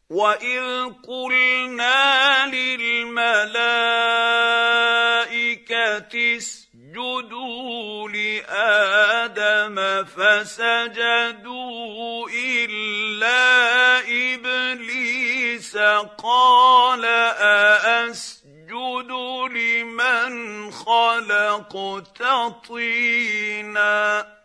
وَإِذْ قُلْنَا لِلْمَلَائِكَةِ اسْجُدُوا لِآدَمَ فَسَجَدُوا إِلَّا إِبْلِيسَ قَالَ أَأَسْجُدُ لِمَنْ خَلَقْتَ طِينًا